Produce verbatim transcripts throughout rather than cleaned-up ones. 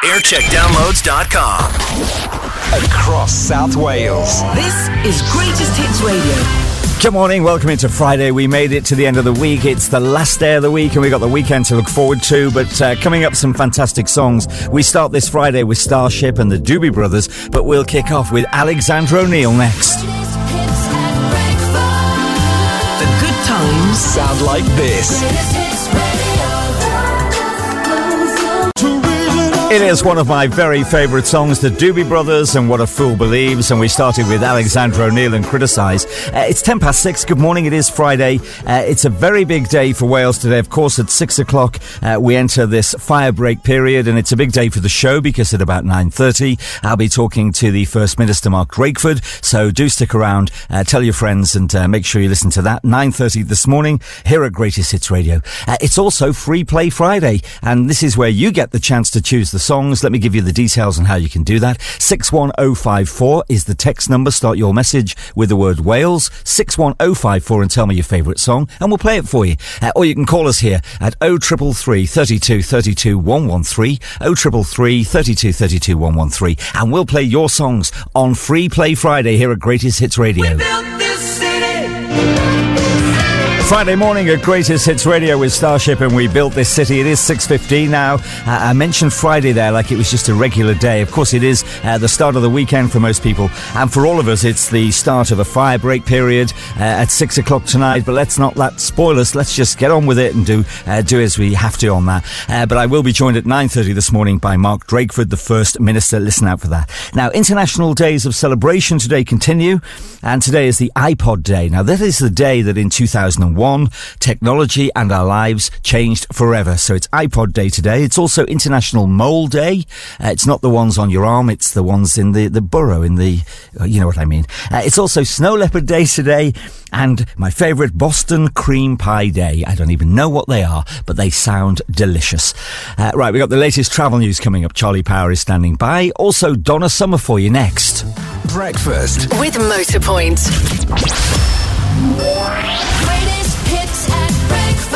aircheck downloads dot com. Across South Wales. This is Greatest Hits Radio. Good morning, welcome into Friday. We made it to the end of the week. It's the last day of the week and we've got the weekend to look forward to. But uh, coming up, some fantastic songs. We start this Friday with Starship and the Doobie Brothers, but we'll kick off with Alexander O'Neal next. The good times Sound like this. It is one of my very favourite songs, the Doobie Brothers and What a Fool Believes, and we started with Alexander O'Neal and Criticise. Uh, it's ten past six. Good morning. It is Friday. Uh, it's a very big day for Wales today. Of course, at six o'clock uh, we enter this fire break period, and it's a big day for the show because at about nine thirty I'll be talking to the First Minister, Mark Drakeford. So do stick around, uh, tell your friends, and uh, make sure you listen to that. nine thirty this morning here at Greatest Hits Radio. Uh, it's also Free Play Friday, and this is where you get the chance to choose the songs. Let me give you the details on how you can do that. six one oh five four is the text number. Start your message with the word Wales, six one oh five four, and tell me your favourite song and we'll play it for you. Uh, or you can call us here at oh three three, thirty-two, thirty-two, one one three, oh three three, thirty-two, thirty-two, one one three, and we'll play your songs on Free Play Friday here at Greatest Hits Radio. We built this city. Friday morning at Greatest Hits Radio with Starship and We Built This City. It is six fifteen now. Uh, I mentioned Friday there like it was just a regular day. Of course it is uh, the start of the weekend for most people, and for all of us it's the start of a fire break period uh, at six o'clock tonight. But let's not let spoil us. Let's just get on with it and do uh, do as we have to on that. Uh, but I will be joined at nine thirty this morning by Mark Drakeford, the First Minister. Listen out for that. Now, international days of celebration today continue, and today is the iPod Day. Now, that is the day that in two thousand one technology and our lives changed forever. So it's iPod Day today. It's also International Mole Day. Uh, it's not the ones on your arm, it's the ones in the, the burrow, in the, uh, you know what I mean. Uh, it's also Snow Leopard Day today, and my favourite, Boston Cream Pie Day. I don't even know what they are, but they sound delicious. Uh, right, we've got the latest travel news coming up. Charlie Power is standing by. Also, Donna Summer for you next. Breakfast with Motorpoint. Greatest hits at breakfast.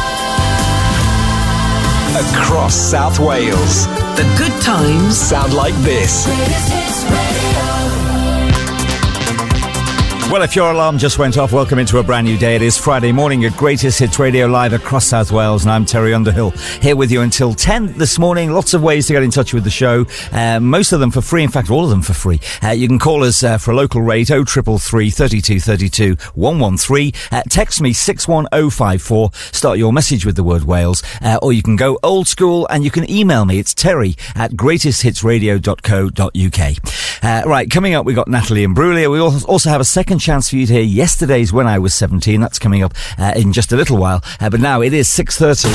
across South Wales. The good times Sound like this. Greatest Hits Radio. Well, if your alarm just went off, welcome into a brand new day. It is Friday morning at Greatest Hits Radio live across South Wales, and I'm Terry Underhill here with you until ten this morning. Lots of ways to get in touch with the show, uh, most of them for free, in fact all of them for free. Uh, you can call us uh, for a local rate oh three three, thirty-two, thirty-two, one one three. Uh, text me six one oh five four, start your message with the word Wales, uh, or you can go old school and you can email me. It's terry at greatest hits radio dot co dot uk. Uh, right, coming up, we got Natalie Imbruglia. We also have a second chance for you to hear yesterday's When I Was seventeen. That's coming up uh, in just a little while. Uh, but now it is six thirty.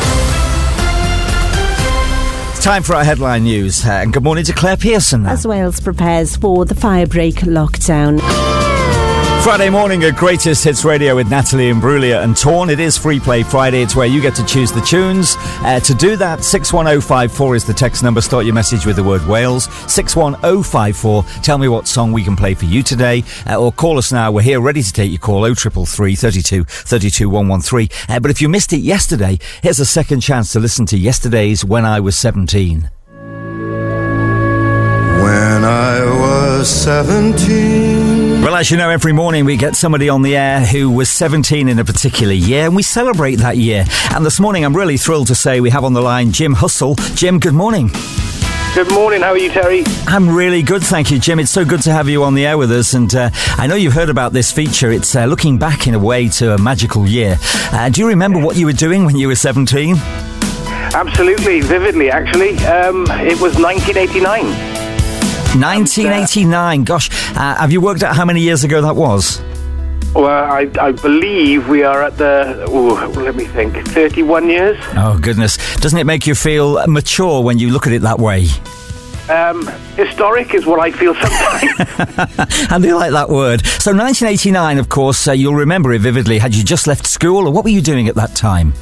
It's time for our headline news. Uh, and good morning to Claire Pearson. Now. As Wales prepares for the firebreak lockdown. Friday morning at Greatest Hits Radio with Natalie Imbruglia and Torn. It is Free Play Friday. It's where you get to choose the tunes. Uh, to do that, six one oh five four is the text number. Start your message with the word Wales. six one oh five four. Tell me what song we can play for you today. Uh, or call us now. We're here ready to take your call. oh three three, thirty-two, thirty-two, one one three. Uh, but if you missed it yesterday, here's a second chance to listen to yesterday's When I Was seventeen. When I was seventeen. Well, as you know, every morning we get somebody on the air who was seventeen in a particular year, and we celebrate that year. And this morning I'm really thrilled to say we have on the line Jim Hustle. Jim, good morning. Good morning, how are you, Terry? I'm really good, thank you, Jim. It's so good to have you on the air with us, and uh, I know you've heard about this feature. It's uh, looking back in a way to a magical year. Uh, do you remember what you were doing when you were seventeen? Absolutely, vividly, actually. Um, it was nineteen eighty-nine. nineteen eighty-nine, gosh. Uh, have you worked out how many years ago that was? Well, I, I believe we are at the, oh, let me think, thirty-one years. Oh, goodness. Doesn't it make you feel mature when you look at it that way? Um, historic is what I feel sometimes. And they like that word. So nineteen eighty-nine, of course, uh, you'll remember it vividly. Had you just left school, or what were you doing at that time?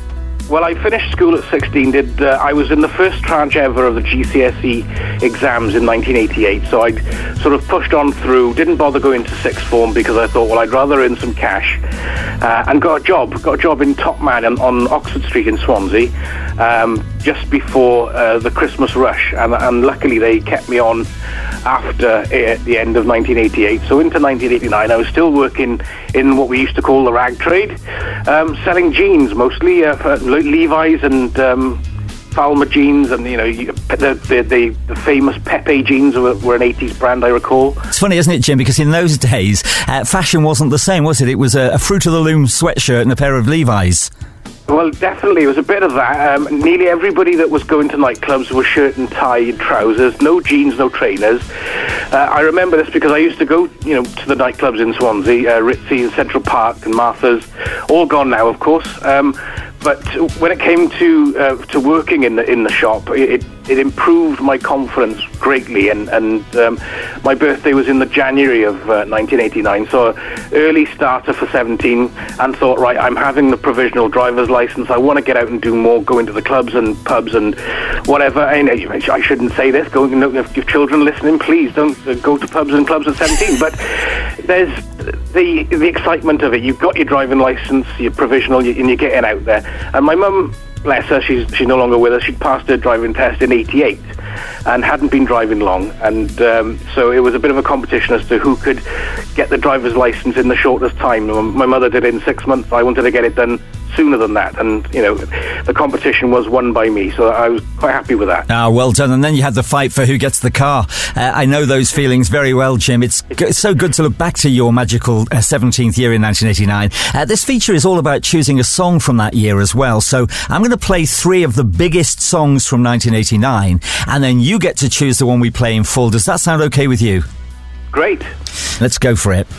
Well, I finished school at sixteen. Did uh, I was in the first tranche ever of the G C S E exams in nineteen eighty-eight, so I sort of pushed on through, didn't bother going to sixth form because I thought, well, I'd rather earn some cash, uh, and got a job, got a job in Top Man on, on Oxford Street in Swansea, um, just before uh, the Christmas rush, and, and luckily they kept me on after uh, the end of nineteen eighty-eight. So into nineteen eighty-nine, I was still working in what we used to call the rag trade, um, selling jeans mostly, uh, for Levi's and um, Falmer jeans, and you know you, the, the, the, the famous Pepe jeans were, were an eighties brand, I recall. It's funny, isn't it, Jim? Because in those days, uh, fashion wasn't the same, was it? It was a, a Fruit of the Loom sweatshirt and a pair of Levi's. Well, definitely, it was a bit of that. Um, nearly everybody that was going to nightclubs was shirt and tie and trousers, no jeans, no trainers. Uh, I remember this because I used to go, you know, to the nightclubs in Swansea, uh, Ritzy and Central Park and Martha's, all gone now, of course. Um, but when it came to uh, to working in the in the shop, it it improved my confidence greatly. And and um, my birthday was in the January of uh, nineteen eighty-nine, so early starter for seventeen, and thought, right, I'm having the provisional driver's license. I want to get out and do more, go into the clubs and pubs and whatever. And I shouldn't say this. Go, you know, if your children listening, please don't go to pubs and clubs at seventeen. But there's the the excitement of it. You've got your driving license, your provisional, and you're getting out there. And my mum, bless her, she's she's no longer with us. She'd passed her driving test in eighty-eight and hadn't been driving long, and um, so it was a bit of a competition as to who could get the driver's license in the shortest time. My mother did it in six months. I wanted to get it done sooner than that, and you know the competition was won by me, so I was quite happy with that. Ah, well done. And then you had the fight for who gets the car. uh, I know those feelings very well, Jim. It's, it's so good to look back to your magical uh, seventeenth year in nineteen eighty-nine. Uh, this feature is all about choosing a song from that year as well, so I'm going to play three of the biggest songs from nineteen eighty-nine, and then you get to choose the one we play in full. Does that sound okay with you? Great. Let's go for it.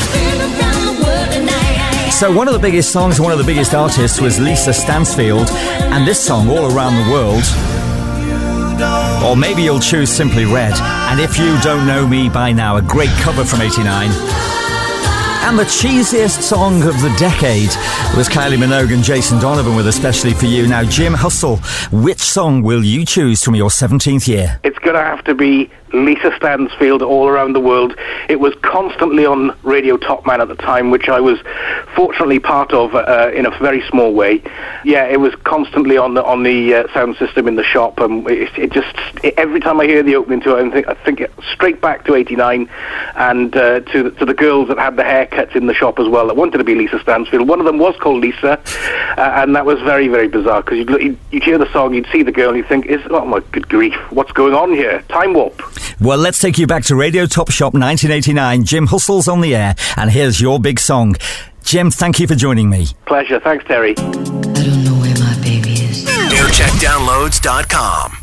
So one of the biggest songs, one of the biggest artists was Lisa Stansfield, and this song, All Around the World. Or maybe you'll choose Simply Red, and If You Don't Know Me By Now, a great cover from eighty-nine. And the cheesiest song of the decade was Kylie Minogue and Jason Donovan with Especially For You. Now, Jim Hustle, which song will you choose from your seventeenth year? It's going to have to be Lisa Stansfield, All Around the World. It was constantly on Radio Top Man at the time, which I was fortunately part of uh, in a very small way. Yeah, it was constantly on the on the uh, sound system in the shop, and it, it just it, every time I hear the opening to it, I think, I think it straight back to eighty-nine, and uh, to to the girls that had the haircuts in the shop as well that wanted to be Lisa Stansfield. One of them was called Lisa, uh, and that was very very bizarre because you'd, you'd, you'd hear the song, you'd see the girl, and you'd think, "Is oh my good grief, what's going on here? Time warp." Well, let's take you back to Radio Top Shop nineteen eighty-nine. Jim Hustle's on the air, and here's your big song. Jim, thank you for joining me. Pleasure. Thanks, Terry. I don't know where my baby is. aircheck downloads dot com